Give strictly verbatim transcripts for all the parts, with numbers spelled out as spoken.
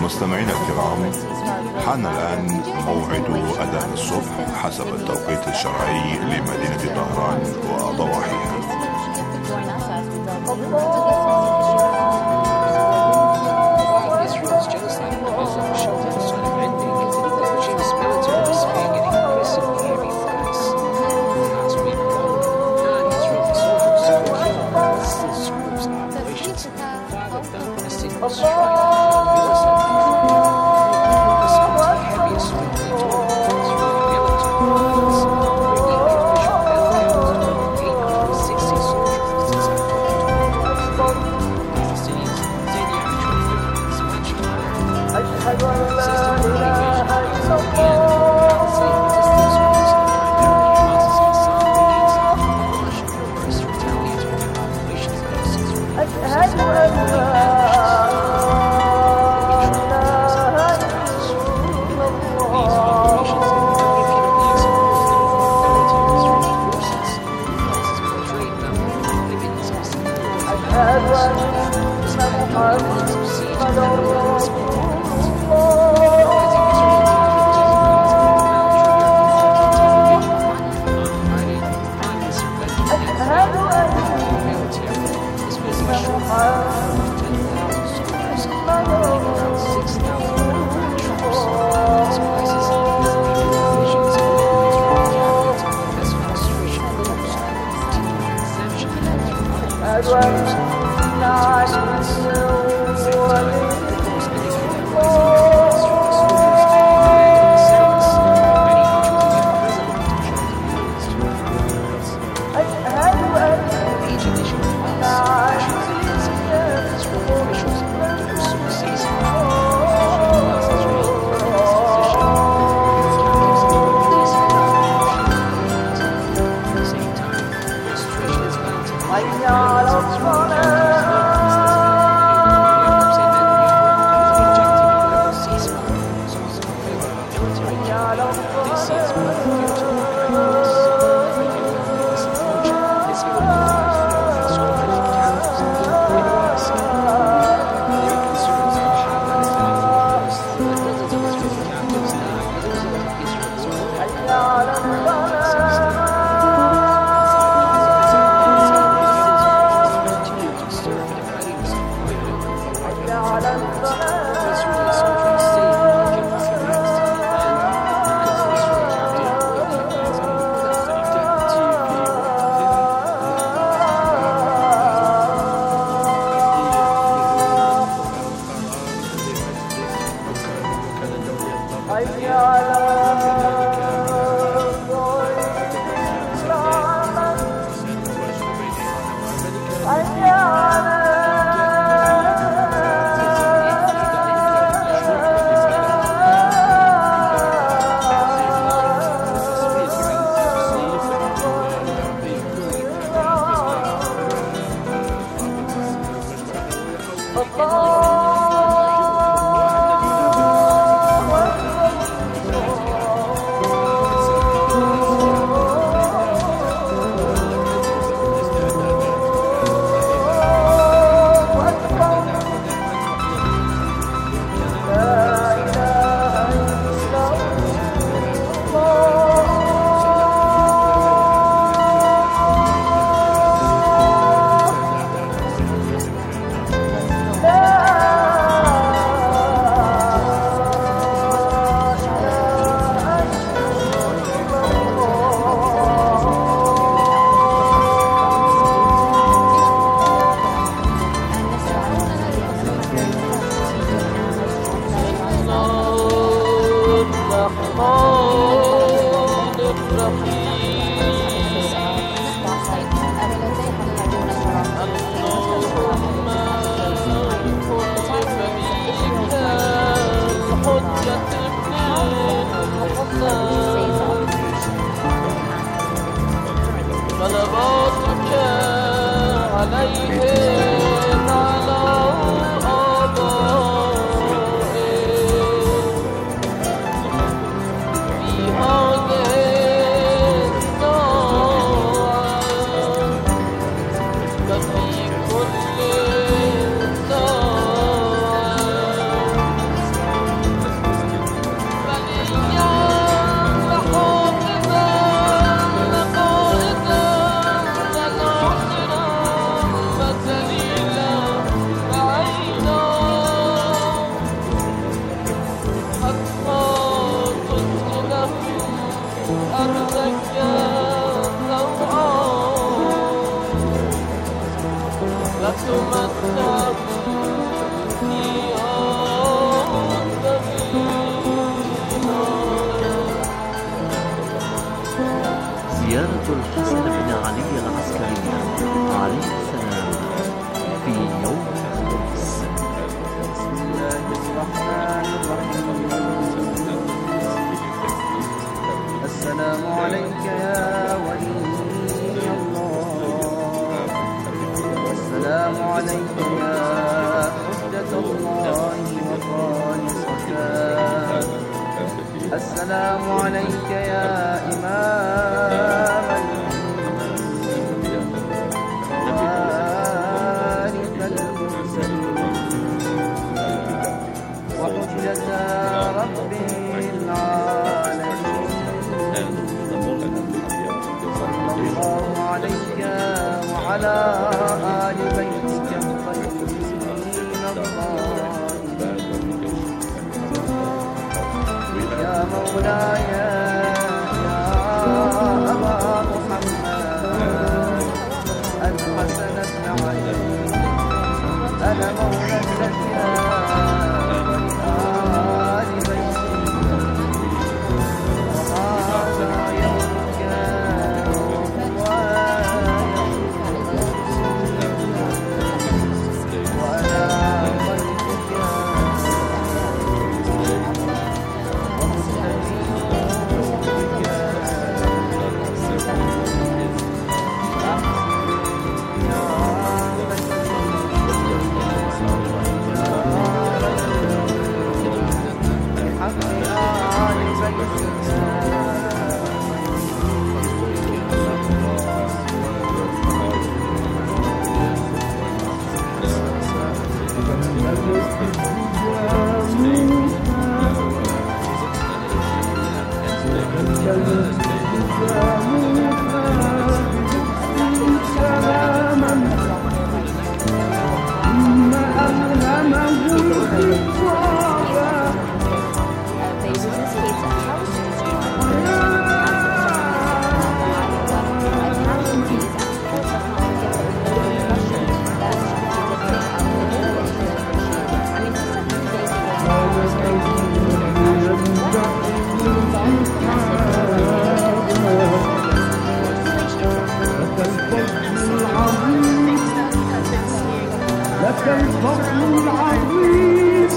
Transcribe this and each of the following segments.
مستمعينا الكرام، حان الآن موعد أذان الصبح حسب التوقيت الشرعي لمدينة طهران وضواحيها. زيارة الحسن بن علي العسكري عليه السلام في يوم القدس. بسم الله الرحمن الرحيم. السلام عليك يا ولي الله، والسلام عليك يا حجة الله وخالصته، السلام عليك يا إمام المؤمنين ووارث المرسلين وحجة رب العالمين. صلى الله عليك وعلى آل بيتك الطيبين الطاهرين. يا مولاي يا أبا محمد الحسن بن علي، أنا مولى لك ولآل بيتك، وهذا يومك وأنا ضيفك لك الفضل العظيم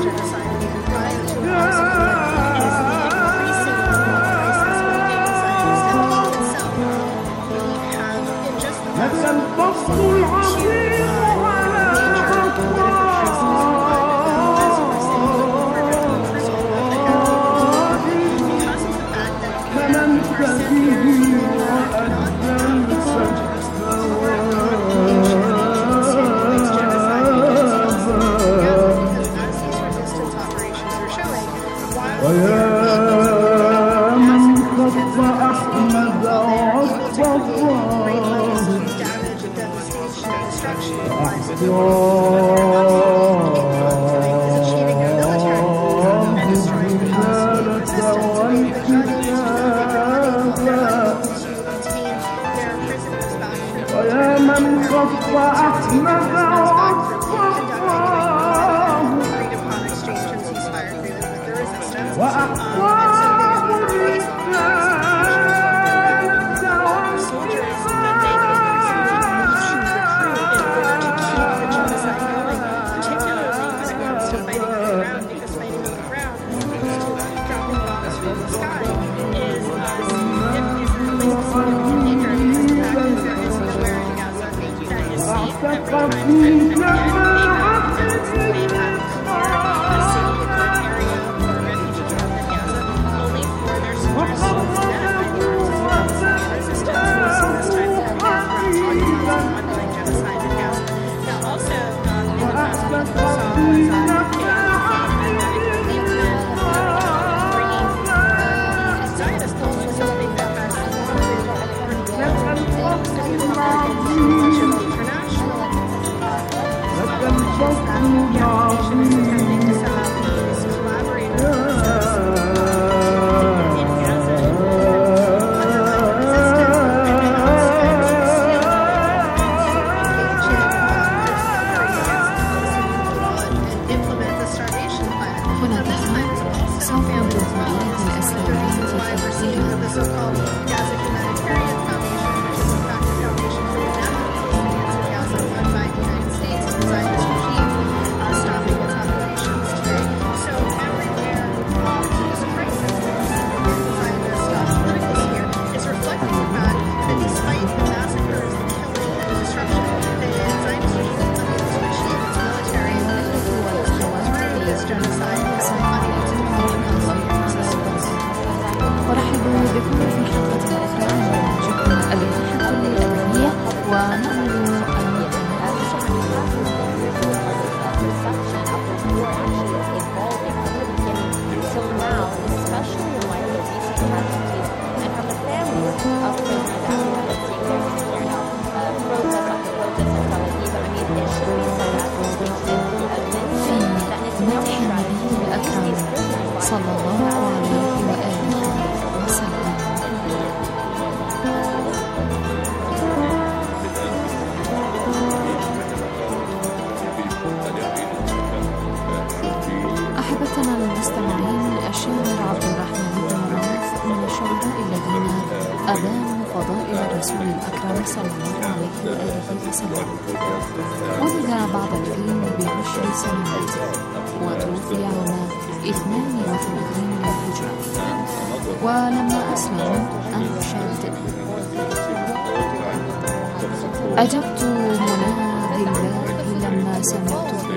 لك الفضل العظيم على فمن به وأدى ويا من خط أحمد ويا من خط أحمد وأقوام الرسالة في مدح النبي الأكرم صلى الله عليه وآله وسلم. أحبتنا المستمعين، الشاعر عبد الرحمن بن عوف من الشعراء الذين أبانوا فضائل الرسول الأكرم صلى الله عليه وآله وسلم. ولد بعد الحين بعشر سنوات وتوفي عام اثنين وثلاثين للهجرة. ولما أسلم أنشد: أجبت منادي الله لما سمعته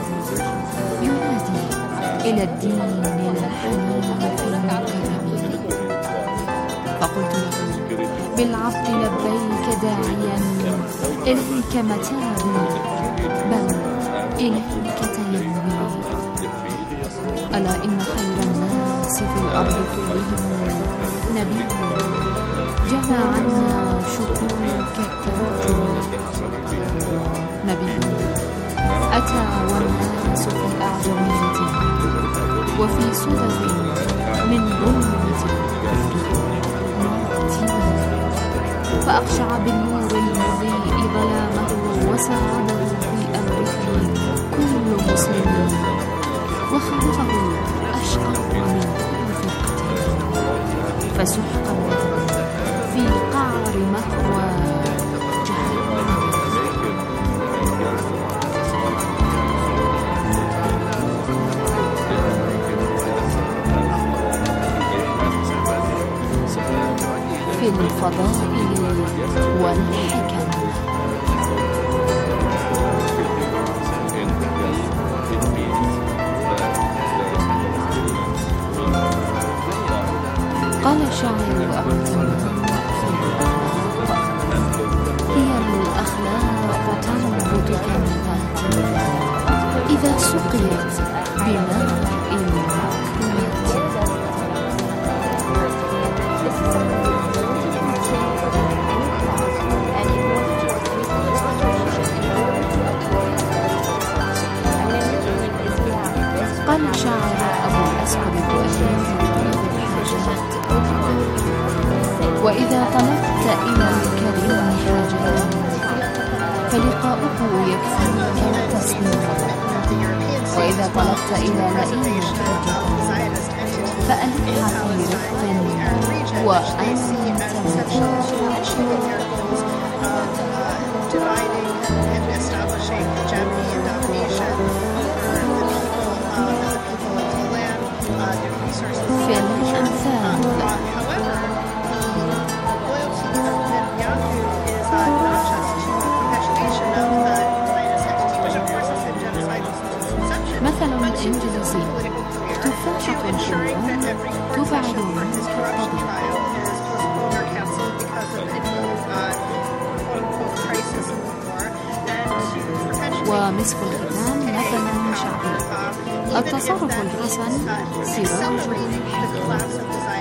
ينادي إلى الدين الحنيف الكريم، فقلت له: بالعبد لبيك داعيا إليك متابي، بل إليك تيمي. ألا إن خير الناس في الأرض كلهم نبي جمع عنا شكوك التوجه، نبي أتى والناس في أعجمية وفي صدف من ظلمة فأقشع بالنور المضيء ظلامه وساعده في أمره كل مسلم، وخلفه أشقر من كل فرقة، فسحقا في قعر مهوى جهنم. في الفضائل والحكم. قال الشاعر أبو تمام: هي الأخلاق تنبت كالنبات إذا سقيت بماء المكرمات. قال الشاعر أبو الأسود الدؤلي: وإذا طلبت إلى الكريم حاجات فلقاؤه يكفيك وتسليمه، وإذا طلبت إلى لئيم حاجة فألقها في رفق وأنت في الأمثال. مثل إنجليزي: تفاحة الحلوان تبعد ومسك الختام مثل شعبي: التصرف الحسن سراج الحكمة.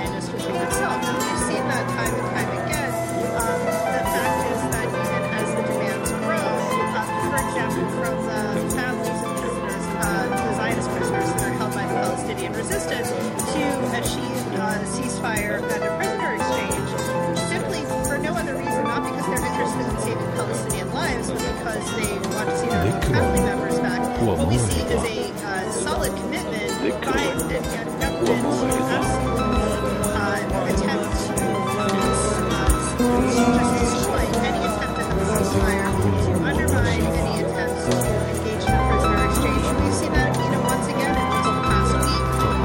Resistance to achieve uh, a ceasefire and a prisoner exchange, simply for no other reason, not because they're interested in saving Palestinian lives, but because they want to see their own family members back. What we see is a uh, solid commitment by the government to absolutely uh, attempt to uh, just destroy any attempt to have a ceasefire, to undermine any attempts to engage in a prisoner exchange. We've seen that, you know, once again in just the past week.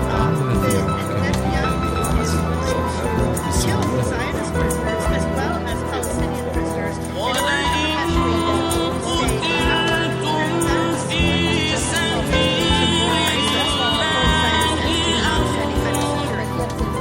Kill the Zionist prisoners as well as Palestinian prisoners in order to perpetuate them stay power.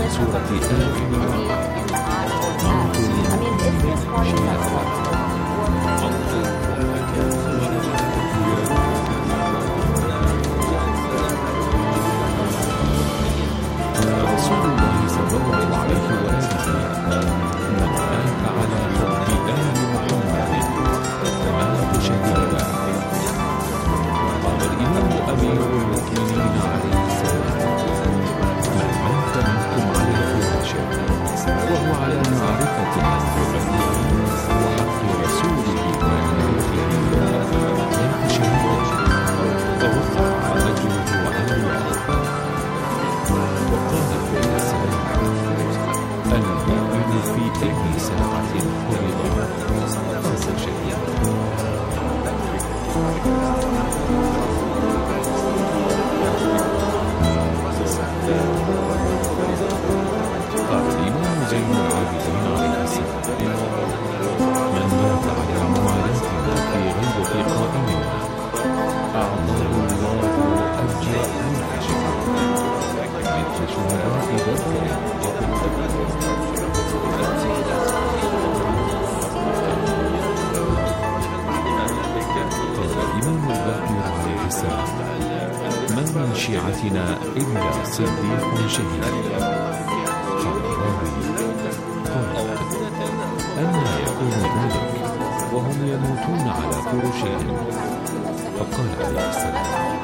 سورة آل عمران. رسول الله صلى الله عليه وسلم من مات على حب آل محمد مات شهيدا. قال الإمام أمير المؤمنين عليه السلام: من مات منكم على فراشه وهو على معرفة وحق رسوله وأمانته مات شهيدا فوقع أجره على الله. وقال عليه السلام: المؤمن في أي ساعة قبض فاز شهيدا. قال الإمام زين العابدين عليه السلام: من مات على موالاتنا في غير قائمنا أعطاه الله أجر ألف شهيد مثل شهداء بدر قال الإمام الباقر عليه السلام: من من شيعتنا إلا صديق شهيد. قال الراوي: قال أما يكون ذلك وهم يموتون على فرشهم؟ فقال عليه السلام: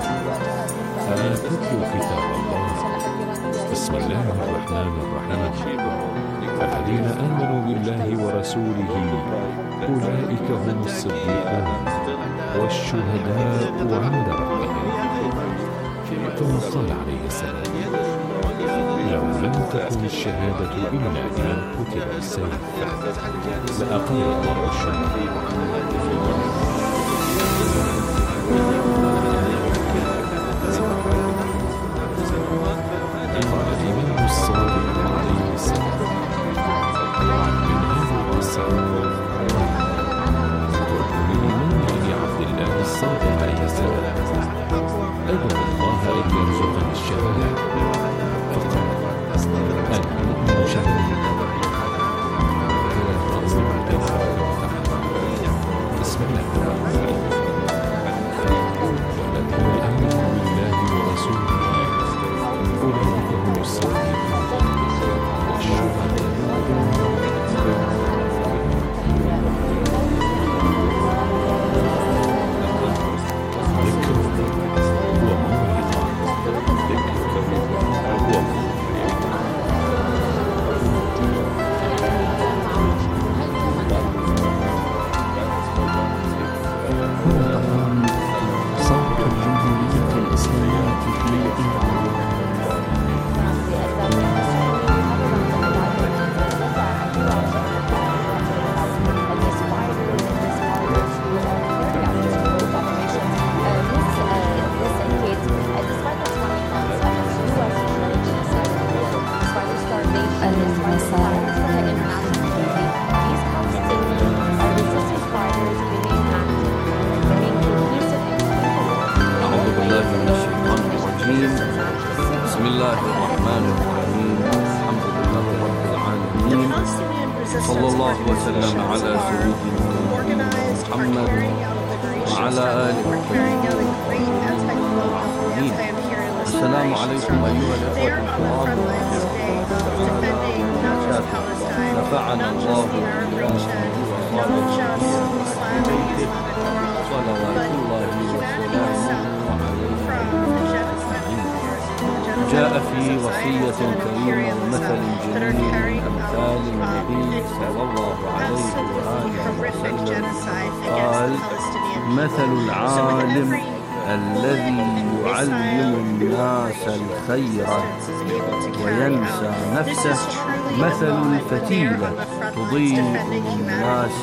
آتتلوا كتاب الله بسم الله الرحمن الرحيم الذين آمنوا بالله ورسوله أولئك هم الصديقون والشهداء عند ربهم. ثم قال عليه السلام: لو لم تكن الشهادة إلا لمن قتل بالسيف لأقام الله الشهداء. قال الإمام الصادق عليه السلام من هذه القصة: الإمام أبي عبد الله الصادق عليه السلام أدعو الله أن يرزقني الشهادة، فقال: المؤمن شهيد. بسم الله الرحمن الرحيم والذين آمنوا بالله ورسوله أولئك هم الصديقون والشهداء. ذكر وموعظة ذكر وموعظة. هنا أمام صوت الجمهورية الإسلامية في إيران. بسم الله الرحمن الرحيم الحمد لله رب العالمين صلى الله وسلم على سيدنا محمد وعلى آله الطيبين. السلام عليكم أيها الأخوة الكرام. نفعنا الله صلوات الله وسلامه جاء في وصية كريمة ومثل جميل من أمثال النبي صلى الله عليه وآله وسلم قال: مثل العالم الذي يعلم الناس الخير وينسى نفسه مثل الفتيلة تضيء للناس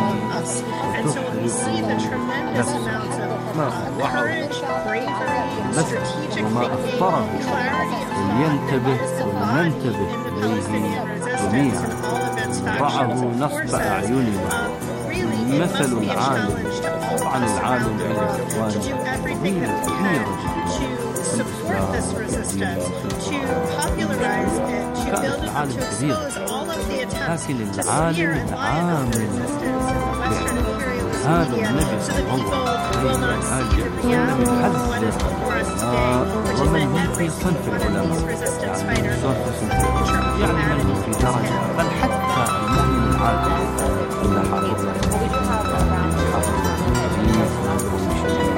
وتحرق نفسه. ما أروعه نفسه وما أخطره، ولينتبه ولننتبه إليه جميعا. رعه نصب أعيننا. مثل العالم، طبعا العالم يا إخواني قضية كبيرة جدا في الإسلام. كانت عالم to كبير، expose all of the attempts لكن to العالم smear and lie about the العامل existence of the Western imperialist هذا media النبي so صلى that people الله will not see the عليه reality وسلم of what is يحذر before us today, which is ومن that هم every في single صنف one of العلماء these resistance يعني fighters صنف صنف triple يعني من humanity هم في is درجة here. بل حتى المؤمن العادي إلا حافظ له حافظ له الحديث ويقوم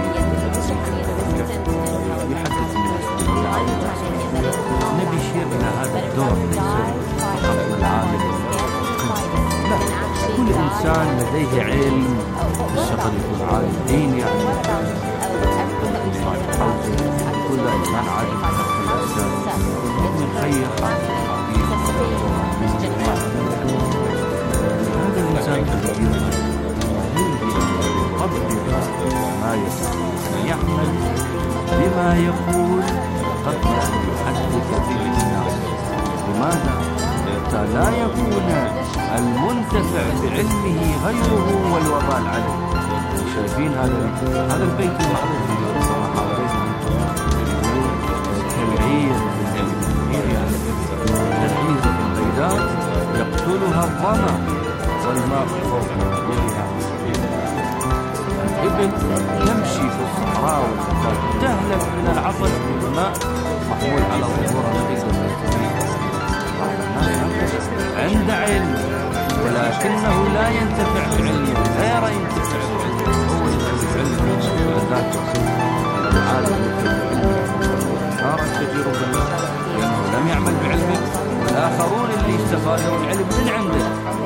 بشيء يحدث الناس بالله. نبي يشير إلى هذا الدور ليس فقط للعالم، لا، كل إنسان لديه علم مش شرط يكون عالم دين يعني كل إنسان عادي في الإسلام من خير هذا الإنسان الذي يطبق ما يستطيع يعمل بما يقول قبل أن يحدث به الناس. لماذا؟ حتى لا يكون المنتفع بعلمه غيره والوبال عليه. شايفين هذا هذا البيت المعروف اليوم صراحة كالعير العيزة البيضاء يقتلها الظمأ والماء فوق ظهورها. الإبل تمشي في الصحراء والجبال تهلك من العطش بالماء محمول على ظهورها عند علم ولكنه لا ينتفع بعلمه، غير ينتفع بعلمه هو العلم ولذلك العالم صار كثير بالناس لأنه لم يعمل بعلمه، والآخرون اللي استفادوا العلم من عنده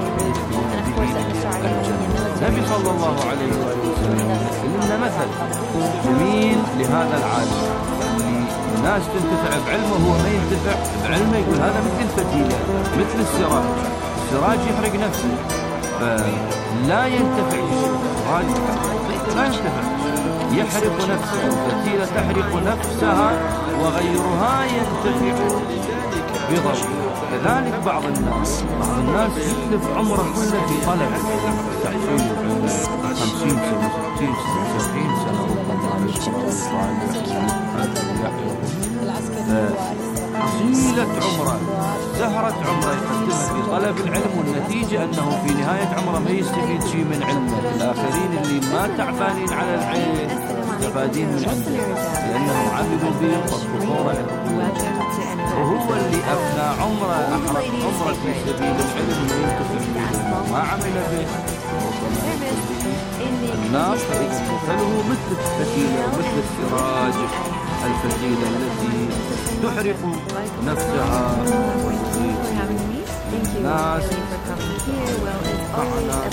النبي صلى الله عليه وسلم لنا مثل جميل لهذا العالم اللي الناس تنتفع بعلمه هو ما ينتفع بعلمه. يقول هذا مثل الفتيلة مثل السراج، السراج يحرق نفسه فلا ينتفع السراج لا ينتفع يحرق نفسه، الفتيلة تحرق نفسها وغيرها ينتفع بضوء. كذلك بعض الناس بعض الناس يتلف عمره كله في طلب تحصيل خمسين سنة ستين سنة سبعين سنة ربما طيلة عمره زهرة عمره يقدمها في طلب العلم، والنتيجة أنه في نهاية عمره ما يستفيد شيء من علمه. الآخرين اللي ما تعبانين على العلم مستفادين من عنده لأنهم عملوا به والظهور وهو اللي أفنى عمره أحرق عمره في سبيل العلم ما ينتفع به ما عمل به. الناس مثله مثل الفتيلة ومثل السراج، الفتيلة التي تحرق نفسها وتضيء الناس معنا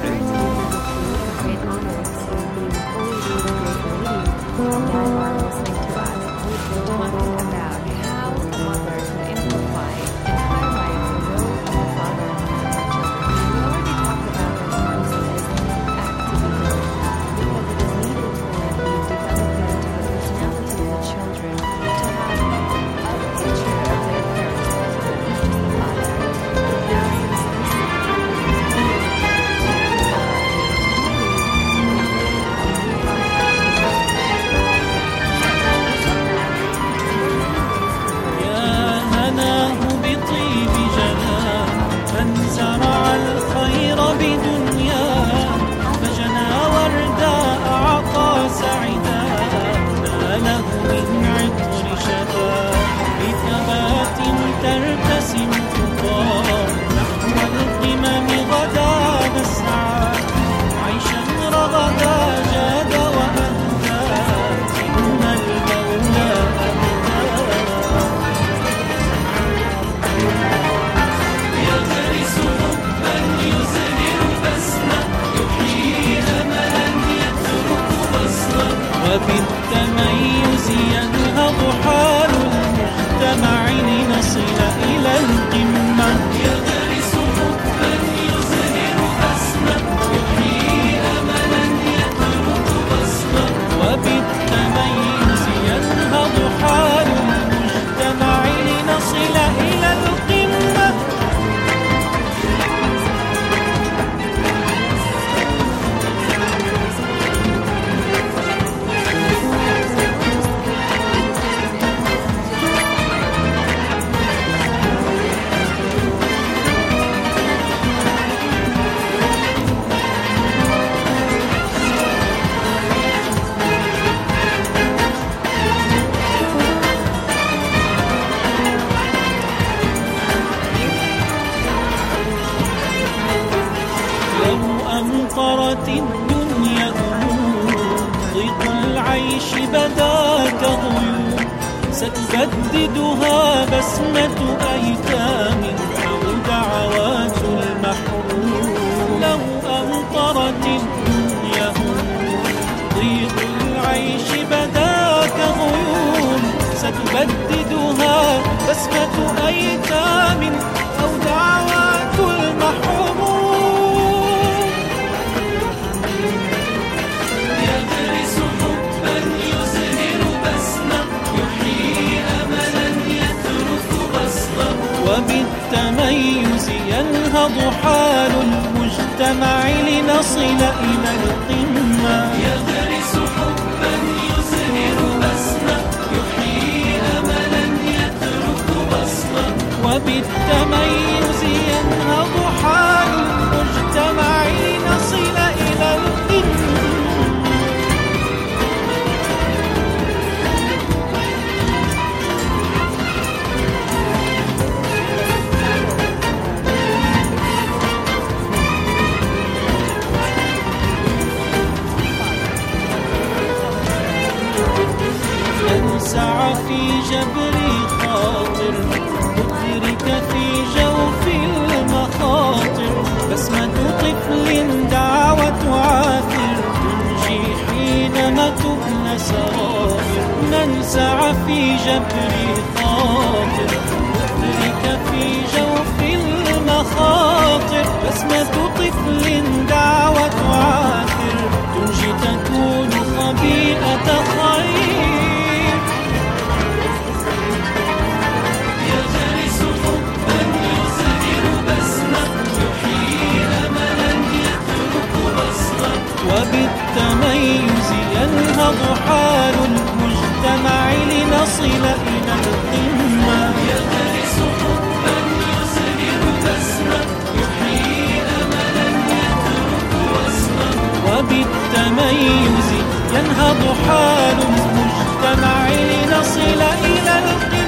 وبالتميز ينهض حال المجتمع لنصل إلى القمة. يغرس حبا يزهر أسمى يحيي أملا يترك بصمة. وبالتميز ينهض حال المجتمع لنصل إلى القمة. الدنيا هموم ضيق العيش بدا كغيوم ستبددها بسمة أيتام أو دعوات المحروم لو أمطرت الدنيا هموم ضيق العيش بدا كغيوم ستبددها بسمة أيتام أو دعوات المحروم يغرس حبا يزهر بسمة يحيي أملا يترك بسطة وبالتميز ينهض حال المجتمع لنصل إلى القمة يغرس حبا يزهر بسمة يحيي أملا يترك بسطة وبالتميز ينهض حال المجتمع لنصل إلى القمة أنسع في جبري خاطر أدرك في جوف المخاطر بسمة طفل دعوة عاثر تنجي حينما تبنى سرائر ننسع في جبري خاطر أدرك في جوف المخاطر بسمة طفل دعوة عاثر تنجي تكون خبيئة خير وبالتميز ينهض حال المجتمع لنصل إلى القمة يغرس حبا يزهر بسمة يحيي أملا يترك وصمة وبالتميز ينهض حال المجتمع لنصل إلى القمة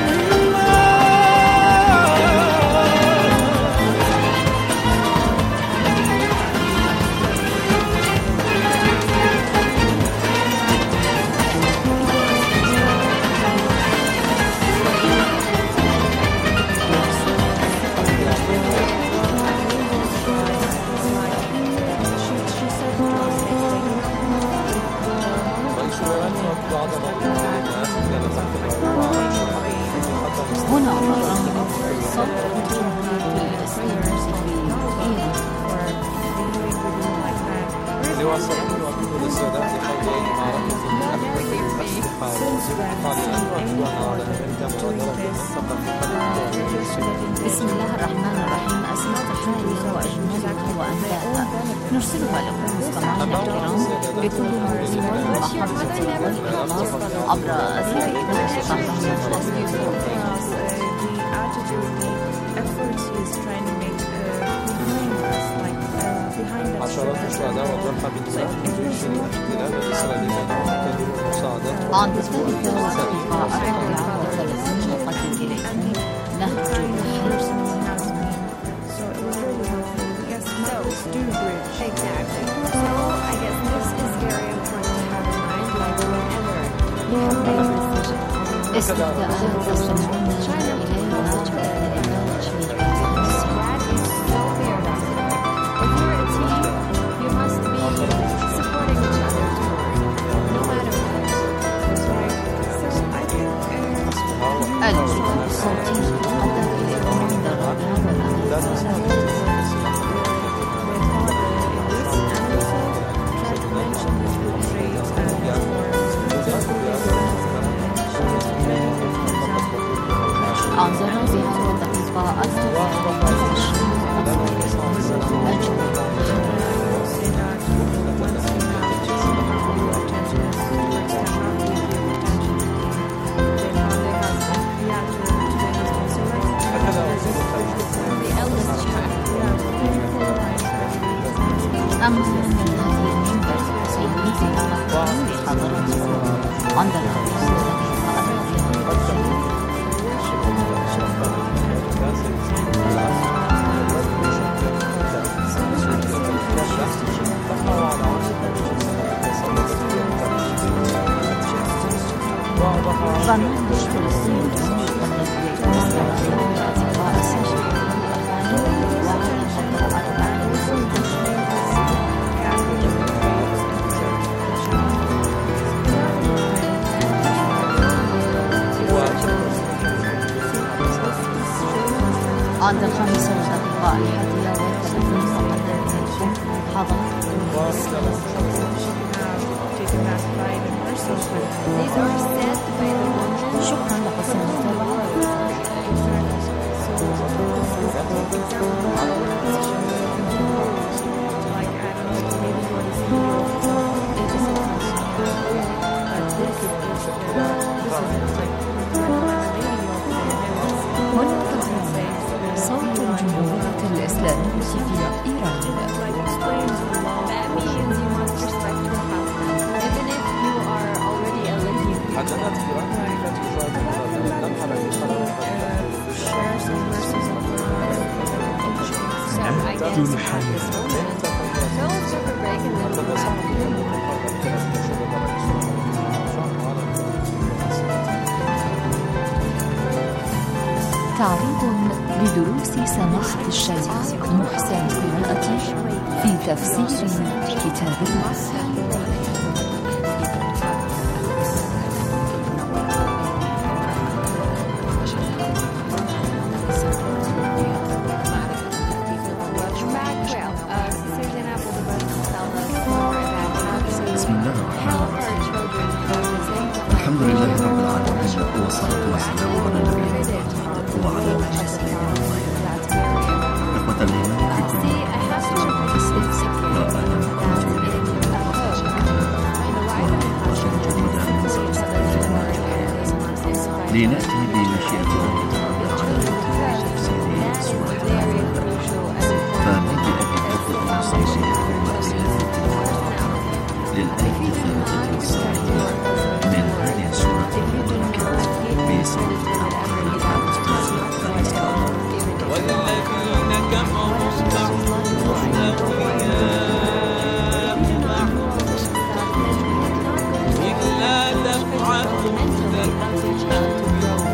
هنا صوت الجمهورية الإسلامية لواصل وأقول للسادة حول إمارة بسم الله الرحمن الرحيم. أسماء تحية وأجمالها وأنباءها نرسلها لكم مستمعينا الكرام بكل مناسبة محطة الإخلاص عبر أثير إذاعة طهران. عشرات الشهداء وجرحى بالنساء من جيش الاحتلال الإسرائيلي تدير مساعدة عن ذلك وثائق أربعة وثلاثين قتل إليهم نهج الحرب. استدعاء تستمعون إليها الجزء الصوتي يقدم إليكم من درجة عن ضربها والدقيقة أما من هذه المنبر سيدي المحكوم بحضرتكم عن درجة Thank you. عند الخامسة والدقيقة الحادية والثلاثين مقدم الحج حضرت شكرا لحسن المتابعة. صوت الجمهورية الإسلامية في إيران. عبد الحليم. تعريض لدروس سماحة الشيخ محسن قراءة في تفسير كتاب الله. بسم الله الرحمن الرحيم. الحمد لله رب العالمين، والصلاة والسلام على نبينا محمد وعلى آله وصحبه أجمعين. إخوة الإيمان في كل مكان، لا أهلا بكم في وحلقة جديدة من سلسلة لنأتي بمشيئة الله تعالى على تفسير سورة الأنفال. فنبدأ بالآية المصرية للآية الثالثة والسبعين من هذه السورة المباركة بصوت القارئ الأستاذ فارس كاظم. والذين كفروا بعضهم أولياء بعض إلا تفعلوا تكن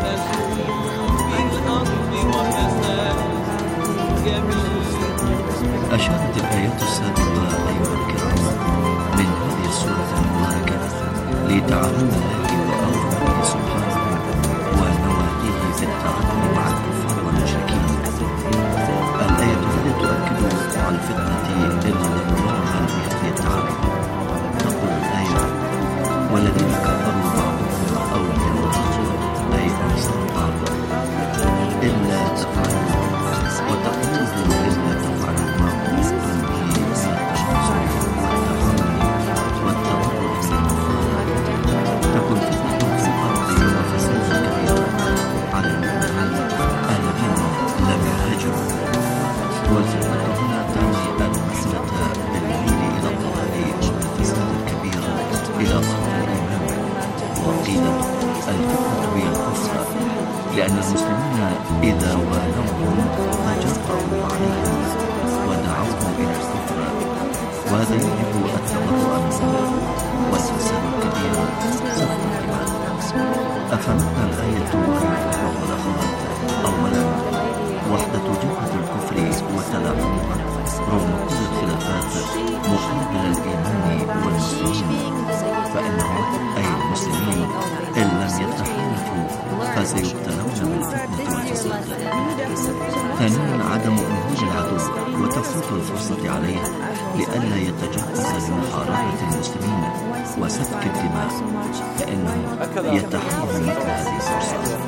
بالأرض وفساد كبير. أشارت الآيات السابقة أيها الكرام من هذه السورة المباركة لتعامل الله وأمره سبحانه ونواهيه في التعامل مع الكفار والمشركين. الآية التي تؤكد على الفتنة التي يرونها بهذه التعامل. تقول الآية: والذين كفروا بعضهم أولياء بعض، أي أنصار بعض، إلا تفعلوا. وتقوله إلا تفعلوا ما أمرتم به من التناصر والتحمل والتضرع بالكفار تكن فتنة في الأرض وفساد كبير على المؤمنين الذين لم يهاجروا. والفتنة هنا تعني المحنة بالميل إلى الضلال والفساد الكبير إلى أرض الإيمان. وقيل الفتنة هي الكفر، لأن المسلمين إذا والوهم فجرأوا عليهم ودعوهم إلى الكفر، وهذا يجب التبرؤ منه. والفساد الكبير سفك الدماء. أفهمتنا الآية أيها الأخوة والأخوات؟ أولا، وحدة جبهة الكفر وتلاعبها رغم كل الخلافات مقابل الإيمان والمسلمين، فإنهم أي المسلمين إن لم يتحالفوا فسيبتلون بالفتنة والفساد. ثانيا، عدم انهاج العدو وتفويت الفرصة عليه لئلا يتجهز لمحاربة المسلمين وسفك الدماء، فإنه يتحين مثل هذه الفرصة.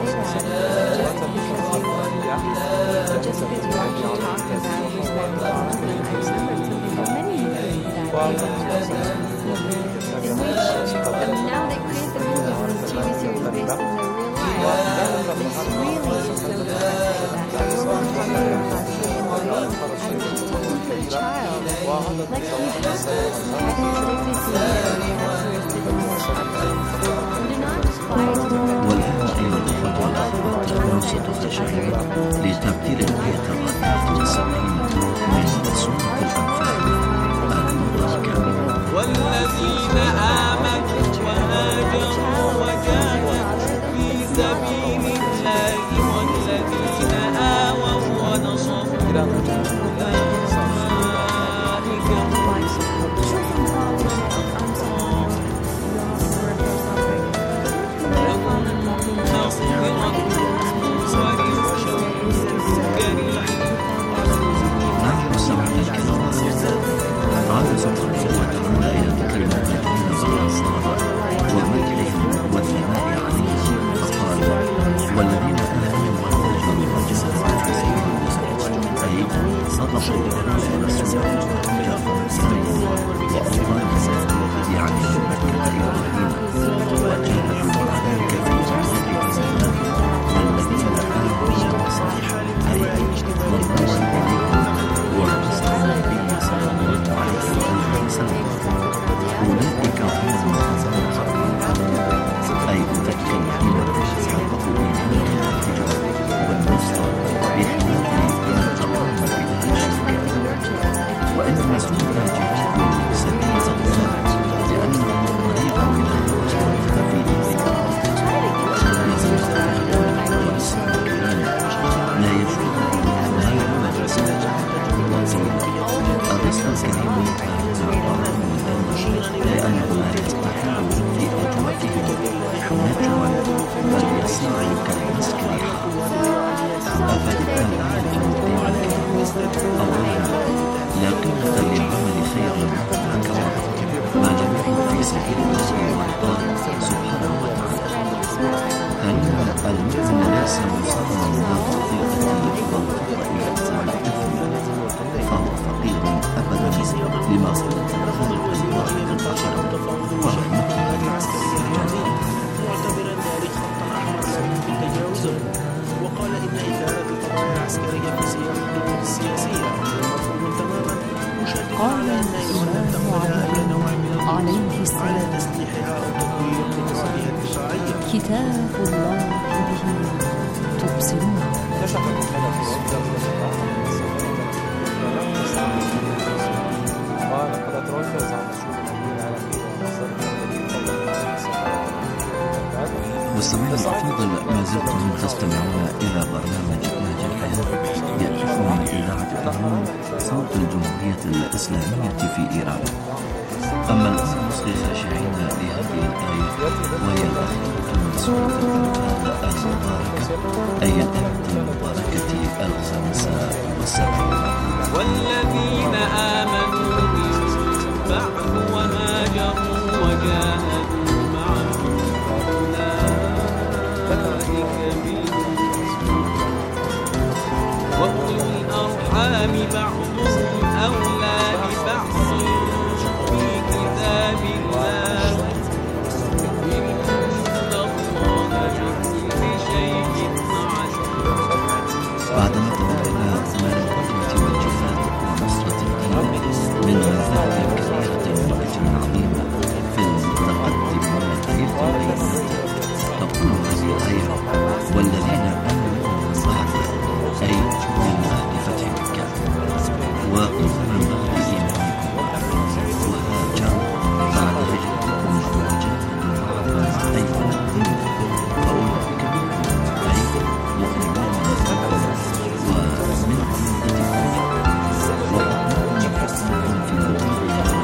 والآن أيها الأخوة والأخوات نوصل التشريع لتبديل الآية الرابعة والسبعين من سورة الأنفال المباركة. والذين آمنوا وهاجروا وجاهدوا في سبيل الله والذين آووا ونصروا أولئك هم الآية الكريمة. أولا، لا قيمة لعمل خير مع كرامة ما لم يكن في سبيل الله وعطاء سبحانه وتعالى. ثانيا، المؤمن ليس مصابا بالخطيئة والخطأ والإثم، فهو فقير أبدا لما خلق خالق الله للبشر ورحمته للعباد. معتبرا ذلك خطا احمر في تجاوزه، وقال ان اثاره القضايا العسكريه في سياق الدول السياسيه مرفوض تماما، مشددا على ان ايران تحملها اي نوع من القدره على تسليحها او تطوير قدراتها الدفاعيه. كتاب الله به تبصرون. مستمعينا الأفاضل، ما زلتم تستمعون إلى برنامج نهج الحياة يأتيكم من إذاعة طهران صوت الجمهورية الإسلامية في إيران. أما الآن نصغي خاشعين لهذه الآية، وهي الأخيرة من سورة الأنفال المباركة، أي الآية المباركة الخامسة والسبعين. والذين آمنوا من بعد وهاجروا وجاهدوا معهم وأولو الأرحام بعضهم أولى ببعض في كتاب الله إن الله بكل شيء عليم. بعدما تبين ثمار القدوة والجهاد ونصرة الدين من منزلة كبيرة وأجر عظيم في المتقدمين في البينات، تقول هذه الآية: والذين آمنوا من بعد، أي من بعد فتح مكة، وقيل من بعد إيمانكم، وهاجروا بعد هجرتكم وجاهدوا معكم أيضا الدين، فأولئك منكم، أي مؤمنون منكم ومن عمدتكم، وأمركم حسنكم في مطاعهم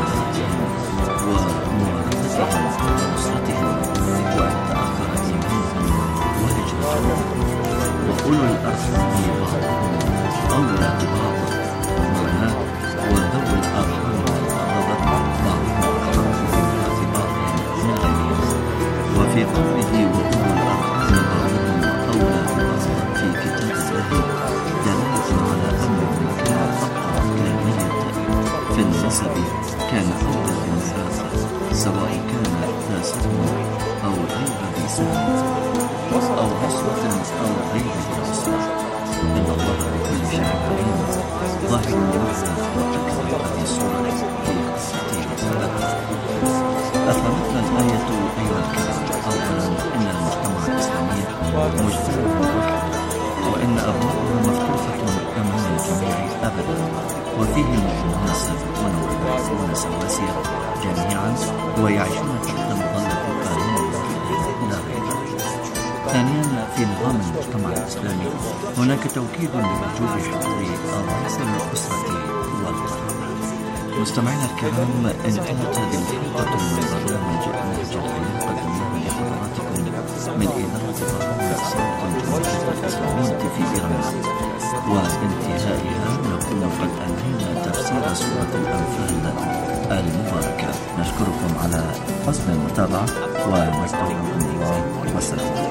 وموارثتهم ونصرتهم وأن تأخر إيمانهم وهجرتهم. وأولو الأرحام بعضهم أولى ببعض، معناه وذوي الأرحام والقرابة بعضهم أحق ببعضهم من غيرهم. وفي قوله وأولو الأرحام بعضهم أولى ببعض في كتاب الله دلالة على أنه كان أقرب إلى الميت في النسب كان أولى بالميراث، سواء كان ذا سهم أو غير ذي سهم، أو عصبة أو غير ذي عصبة. إن الله بكل شيء عليم. ظاهر المعنى وتكرر هذه السورة في قصة الثلاثة. أفهمتنا الآية أيها الكرام؟ أولا، إن المجتمع الإسلامي مجتمع واحد، وإن أبوابها مفتوحة أمام الجميع أبدا، وفيه المؤمنون سابقون والمؤمنون سواسية جميعا، ويعيشون تحت مظلة قانون إلى غير ذلك. ثانيا، في نظام المجتمع الإسلامي هناك توكيد لوجوب حفظ أواصر الأسرة والقرابة. مستمعينا الكرام، انتهت هذه الحلقة من برنامج نهج الحياة قدمناه لحضراتكم من إذاعة طهران صوت الجمهورية الإسلامية في إيران. وبانتهائها نكون قد أنهينا تفسير سورة الأنفال المباركة. نشكركم على حسن المتابعة ونستودعكم الله والسلام.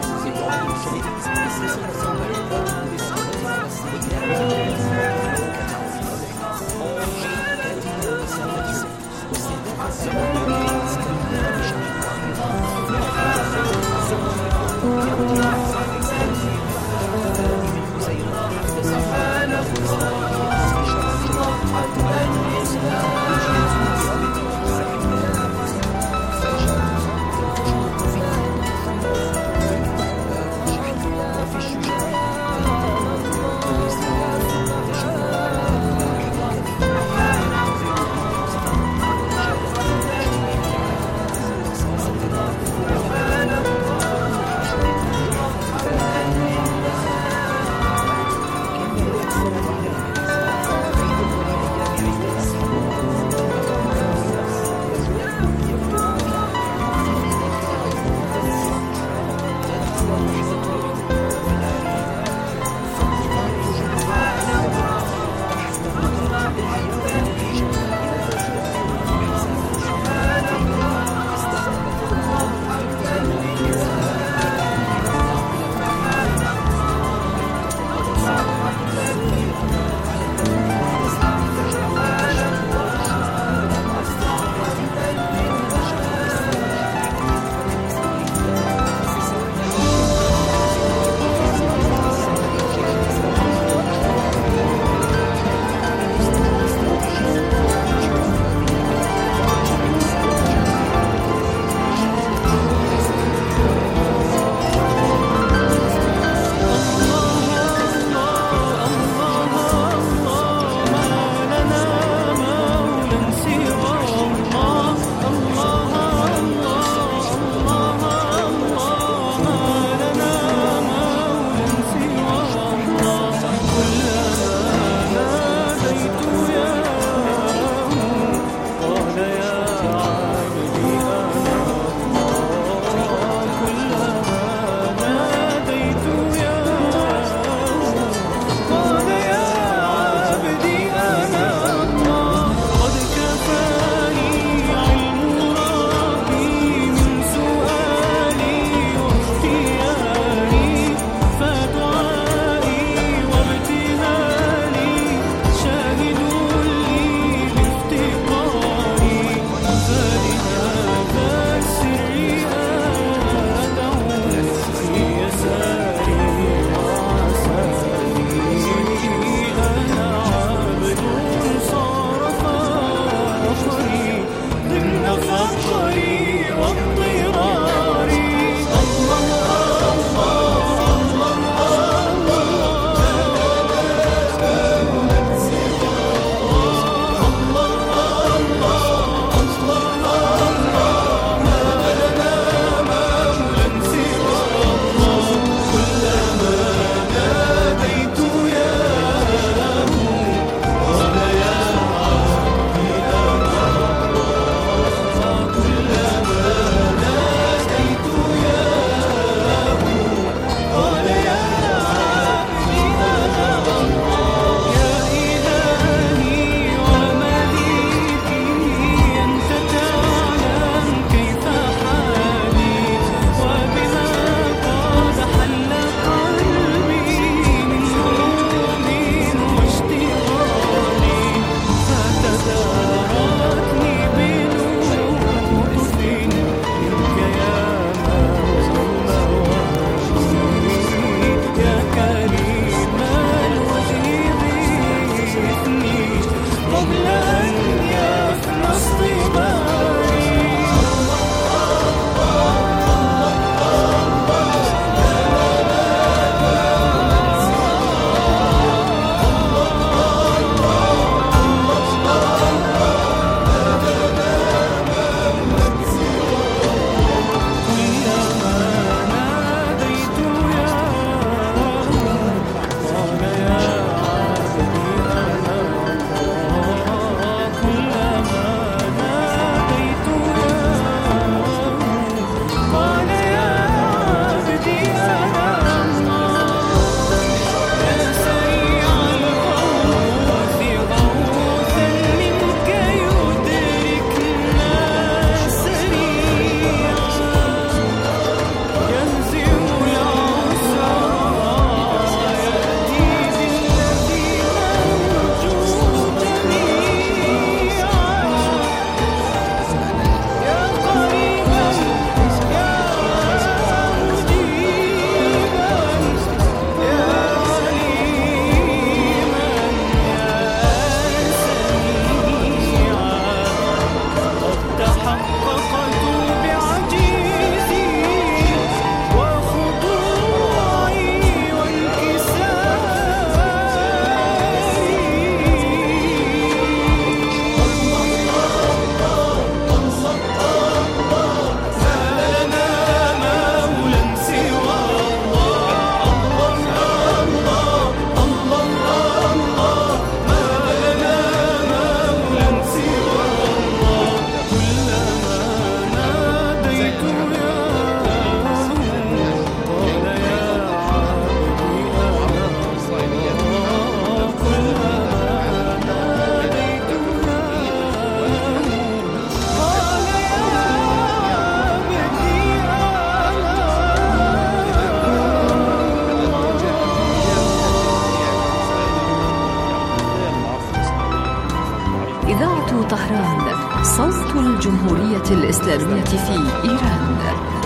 طهران، صوت الجمهورية الإسلامية في إيران.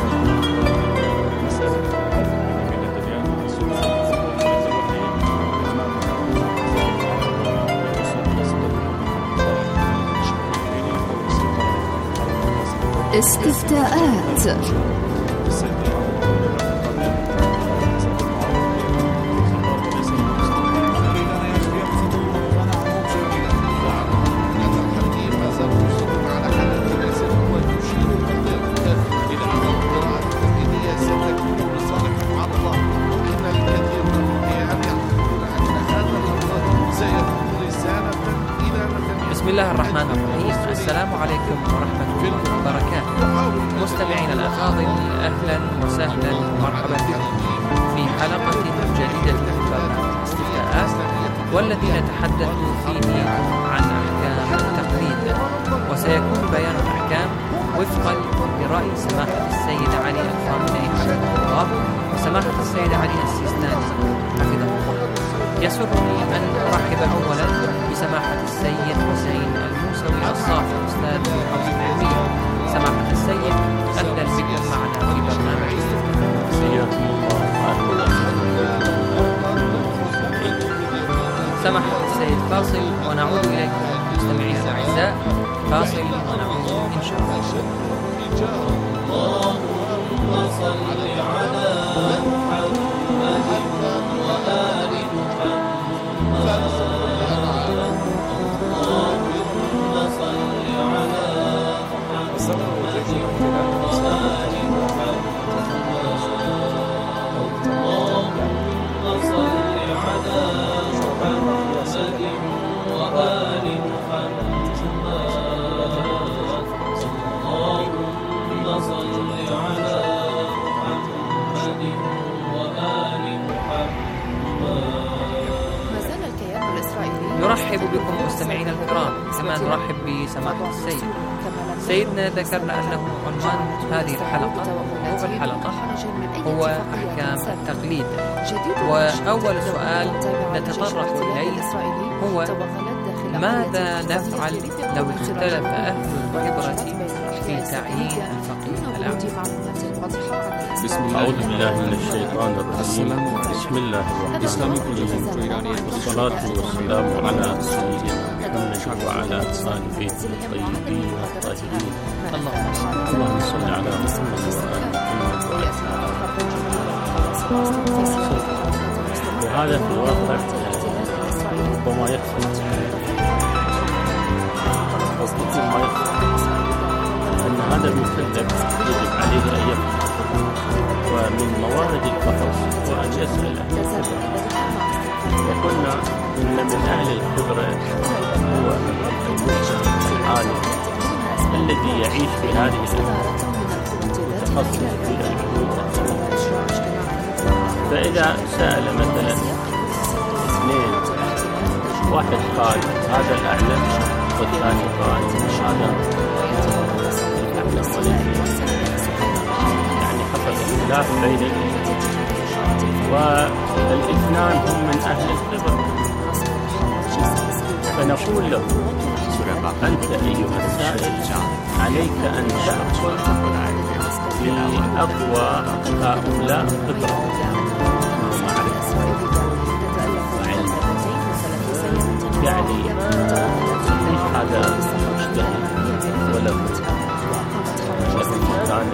استفتاءات. بسم الله الرحمن الرحيم. السلام عليكم ورحمة الله وبركاته. مستمعينا الأفاضل، أهلا وسهلا ومرحبا بكم في حلقة جديدة من برنامج استفتاءات، والذي نتحدث فيه عن أحكام التقليد، وسيكون بيان الأحكام وفقا لرأي سماحة السيد علي الخامنئي حفظه الله وسماحة السيد علي السيستاني حفظه الله. يسرني أن أرحب أولا بسماحة السيد حسين الموسوي الصافي أستاذ الحوزة العلمية. سماحة السيد، أهلا بكم معنا في برنامج حياكم الله. سماحة السيد فاصل ونعود إليكم مستمعينا الأعزاء. فاصل ونعود إن شاء الله. اللهم صل على محمد وآل محمد. اللهم صل على محمد وآل محمد. اللهم صل على محمد وآل محمد. اللهم صل على محمد وآل محمد. نرحب بكم مستمعينا الكرام، كما نرحب بسماحة السيد. سيدنا ذكرنا أنه عنوان هذه الحلقة أو الحلقة هو أحكام التقليد، وأول سؤال نتطرق إليه هو ماذا نفعل لو اختلف أهل الخبرة في تعيين الفقيه الأعلى؟ بسم الله. أعوذ بالله من الشيطان الرجيم. بسم الله الرحمن الرحيم، والصلاة والسلام على سيدنا محمد وعلى آل بيته الطيبين الطاهرين. اللهم صل على محمد وآل محمد وعلى. وهذا في الواقع ربما يحصل أو كثير ما يحصل أن هذا المكلف يجب عليه أن يفهم، ومن موارد الفحص هو أن يسأل أهل الخبرة. وقلنا إن من أهل الخبرة هو المجتهد العالم الذي يعيش في هذه الأمور، متخصص في العلوم. فإذا سأل مثلا اثنين، واحد قال هذا الأعلم والثاني قال هذا الأعلم والذي يعني حصل اختلاف بين الاثنين، والاثنان هم من أهل الخبرة، فنقول له أنت أيها السائل عليك أن تأخذ بأقوى هؤلاء خبرة ومعرفة وعلم. يعني ليش هذا مجتهد وله مكانة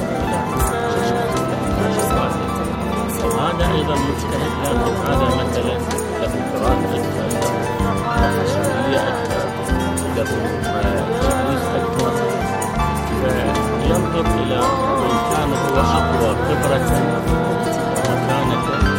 وهذا أيضا مجتهد، لكن هذا مثلا له دراسة أكثر، له مسؤولية أكثر، له تدريس أكثر، فينظر إلى من كان هو أقوى خبرة ومكانة.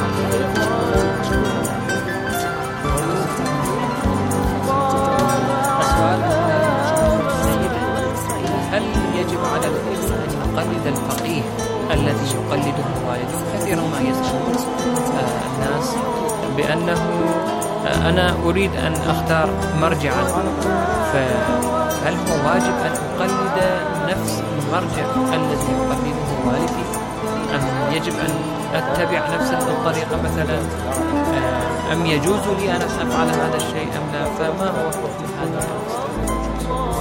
هل يجب على الابن أن يقلد الفقيه الذي يقلده والده؟ كثيرا ما يسأل الناس بأنه أنا أريد أن أختار مرجعا، فهل هو واجب أن أقلد نفس المرجع الذي يقلده والدي، أم يجب أن أتبع نفس الطريقة مثلا، أم يجوز لي أن أفعل هذا الشيء أم لا؟ فما هو حكم هذا؟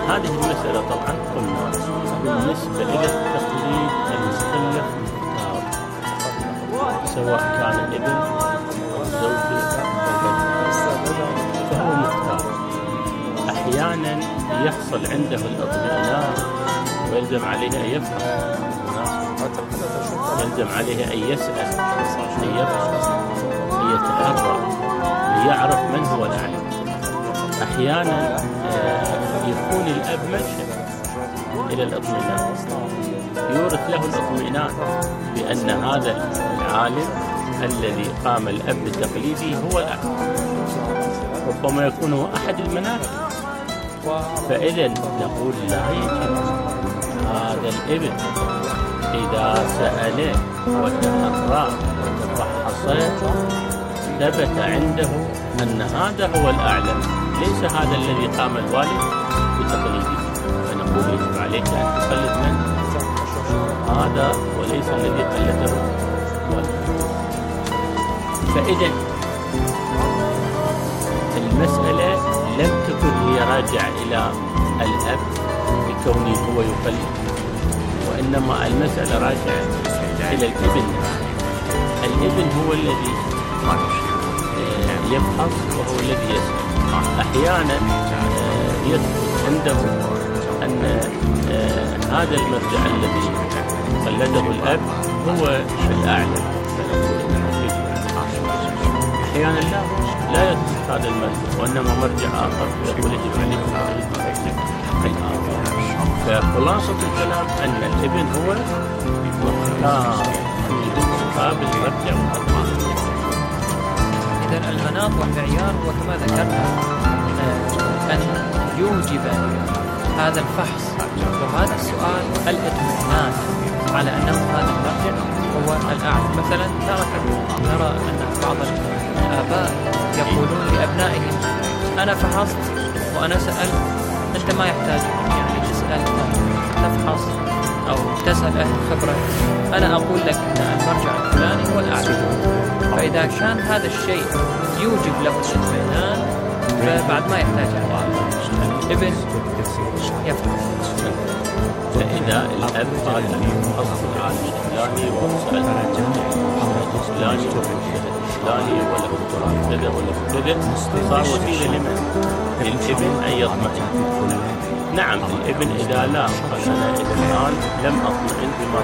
هذه المسألة طبعا قلنا بالنسبة إلى التقليد المكلف مختار، سواء كان ابن أو زوجة أو بنت، فهو مختار. أحيانا يحصل عنده الاطمئنان ويلزم عليه أن يفهم، يلزم عليه أن يسأل، أن يبحث، أن يتحرى ليعرف من هو الأعلم. أحيانا يكون الأب منشأ إلى الاطمئنان، يورث له الاطمئنان بأن هذا العالم الذي قام الأب بتقليده هو الأعلم، ربما يكون هو أحد المنابر. فإذا نقول لا يجب هذا الابن إذا سأل وتحرى وتفحص ثبت عنده أن هذا هو الأعلم، ليس هذا الذي قام الوالد بتقليده، فنقول يجب عليك أن تقلد من هذا وليس الذي قلده الوالد. فإذا المسألة لم تكن هي راجعة إلى الأب بكونه هو يقلد، وإنما المسألة راجعة إلى الابن. الابن هو الذي يبحث وهو الذي يسأل. أحيانا يثبت عنده أن هذا المرجع الذي قلده الأب هو الأعلم، أحيانا لا لا يثبت هذا المرجع وإنما مرجع آخر يقول يجب عليه التقليد. فخلاصة الكلام أن الابن هو مختار في انتخاب المرجع والتقليد. إذن المناط والمعيار هو كما ذكرنا أن يوجب هذا الفحص وهذا السؤال الاطمئنان على أنه هذا المرجع هو الأعلم. مثلا نرى أن بعض الآباء يقولون لأبنائهم أنا فحصت وأنا سألت، أنت ما يحتاج يعني تسأل تفحص أو تسأل أهل خبرة، أنا أقول لك أن المرجع الفلاني هو الأعلم. فإذا كان هذا الشيء يوجب له الاطمئنان فبعد ما يحتاج الابن يفحص. فإذا الأب قال أصل العالم الفلاني وسأل فلاني فلاني ولا كذا ولا كذا، صار وسيلة لمن؟ للابن أن يطمئن. نعم الابن إذا لا قال أنا الآن لم أطمئن بما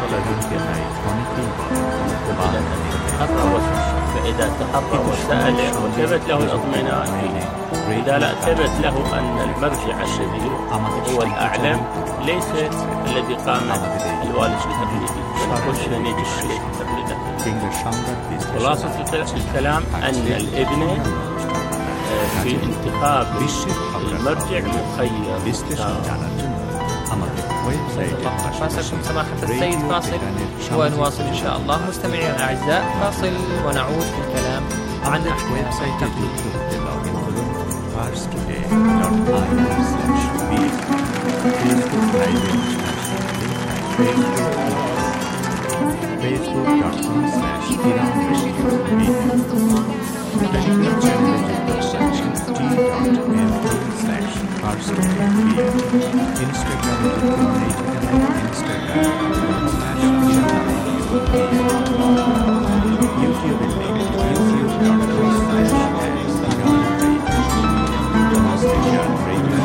تحرى، فإذا تحرى وسأل وثبت له الاطمئنان فيه، إذا لا ثبت له أن المرجع الذي هو الأعلم ليس الذي قام الوالد بتقليده، فنقول أن يجب عليه تقليده. خلاصة الكلام أن الابن في انتخاب المرجع مخير. فاسلكم سماحة السيد فاصل ونواصل إن شاء الله. مستمعينا الأعزاء فاصل ونعود في الكلام عن التقليد. facebook.com slash Iran slash Farsi Instagram YouTube youtube.com slash Iran Radio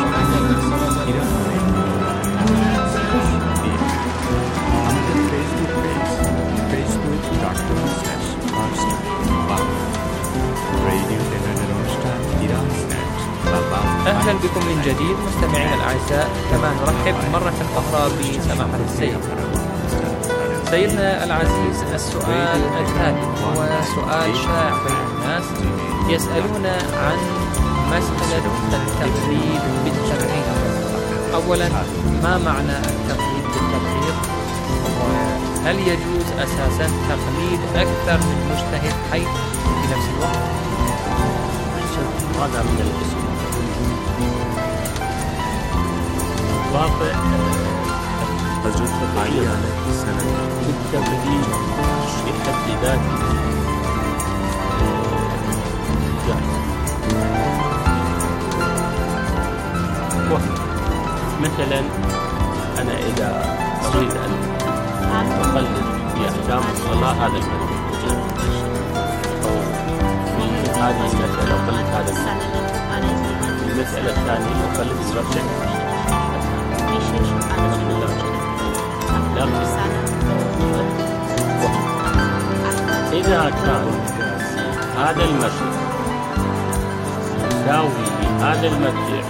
facebook.com slash Farsi Radio أهلا بكم من جديد مستمعينا الأعزاء، كما نرحب مرة أخرى بسماحة السيد. سيدنا العزيز، السؤال التالي هو سؤال شائع بين الناس، يسألون عن مسألة التقليد بالتبعيض. أولا، ما معنى التقليد بالتبعيض؟ وهل يجوز أساسا تقليد أكثر من مجتهد حي في نفس الوقت؟ هذا من الاسم واقع حضرتك عيانة السنة بالتقليد بحد ذاته جائز. مثلا أنا إذا أريد أن أقلد في أحكام الصلاة هذا المسجد، أو في هذه المسألة أقلد هذا المسجد، في المسألة الثانية أقلد المرجع. إذا كان هذا المسجد يساوي هذا المرجع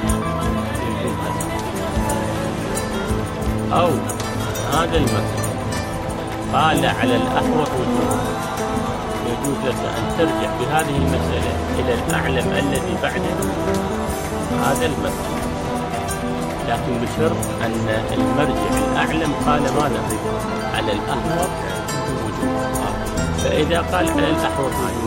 أو هذا المسجد قال على الأحوط وجوبا، يجوز لك أن ترجع بهذه المسألة إلى الأعلم الذي بعده هذا المسجد، لكن بشرط أن المرجع الأعلم قال ماذا؟ على الأحوط وجوبا. فإذا قال على الأحوط وجوبا